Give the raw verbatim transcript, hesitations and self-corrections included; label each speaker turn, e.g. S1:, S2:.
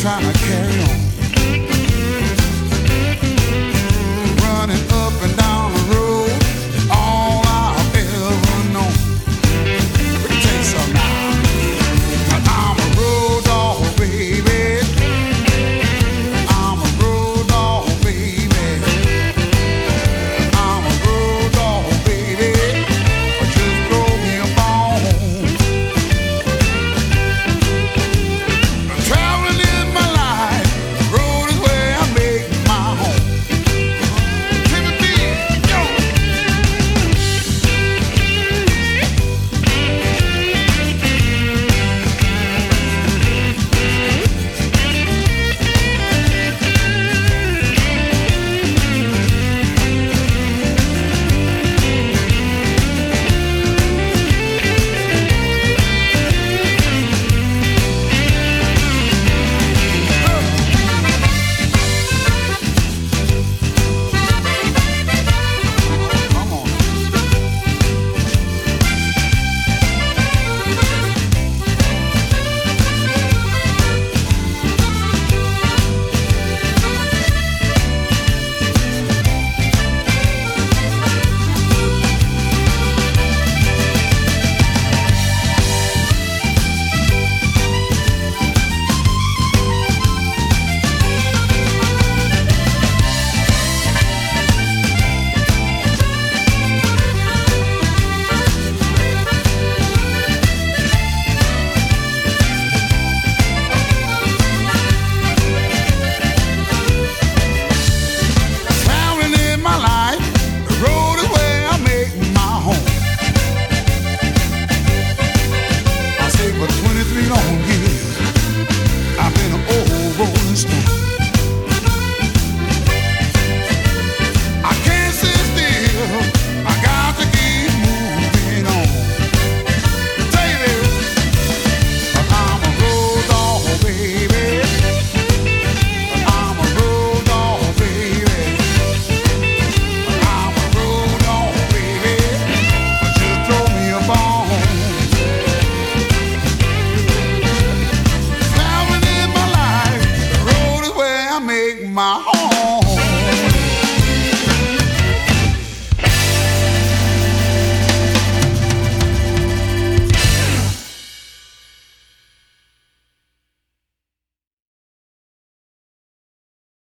S1: trying to carry on. Running up and down the road, all I've ever known. Let me tell you something now. I'm a road dog, baby. I'm a road dog, baby. I'm a road dog, baby. Just throw me a bone. Traveling in my life, road is where I make my home. Timothy, yo. Come on. Traveling in my life, the road is where I make my home. I say for twenty-three long years, I've been an old rolling stone.